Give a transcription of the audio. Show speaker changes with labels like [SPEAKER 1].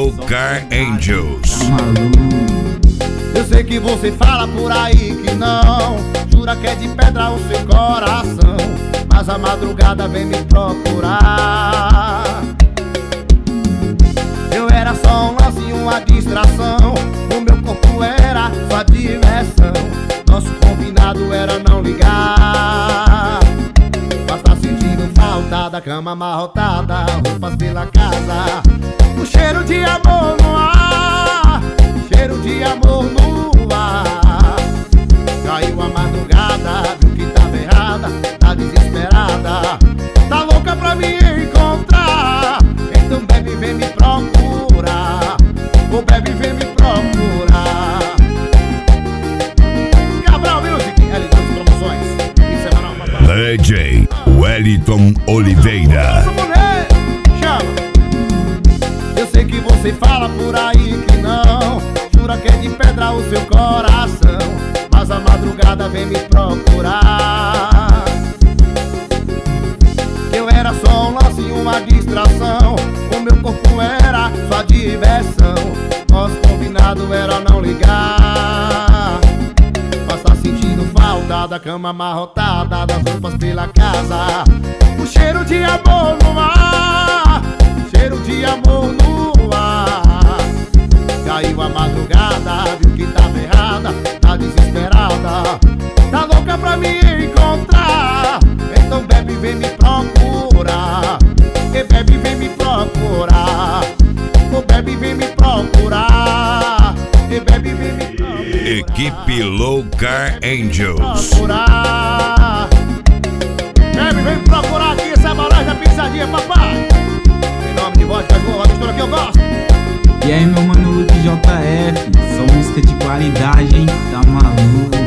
[SPEAKER 1] Low Car Angels.
[SPEAKER 2] Tá maluco?
[SPEAKER 3] Eu sei que você fala por aí que não, jura que é de pedra o seu coração, mas a madrugada vem me procurar. Eu era só um lance e uma distração, o meu corpo era sua diversão, nosso combinado era não ligar. Mas tá sentindo falta da cama amarrotada, roupas pela casa, o cheiro de amor no ar, cheiro de amor no ar. Caiu a madrugada, viu que tava errada, tá desesperada, tá louca pra me encontrar. Então bebe, vem me procurar, ô bebe, vem me procurar. Cabral Music, L2 Promoções, em semanal, papai.
[SPEAKER 1] DJ Wellington Oliveira.
[SPEAKER 3] Chama. Eu sei que você fala por aí que não, jura que é de pedra o seu coração, mas a madrugada vem me procurar. Eu era só um lance e uma distração, o meu corpo era sua diversão, nosso combinado era não ligar. Mas tá sentindo falta da cama amarrotada, das roupas pela casa, o cheiro de amor no ar, cheiro de amor no ar. Caiu a madrugada, viu que tava errada, tá desesperada, tá louca pra me encontrar. Então bebe, vem me procurar, e bebe, vem me procurar, ô bebe, vem me procurar, e bebe, vem me procurar.
[SPEAKER 1] Equipe Low Car Angels.
[SPEAKER 3] Procurar. Bebe, vem me procurar aqui, essa é a balagem da pisadinha, papai. Em nome de voz, faz boa, a mistura que eu gosto.
[SPEAKER 2] E aí, meu mano Luke JF, só música de qualidade, hein? Tá maluco?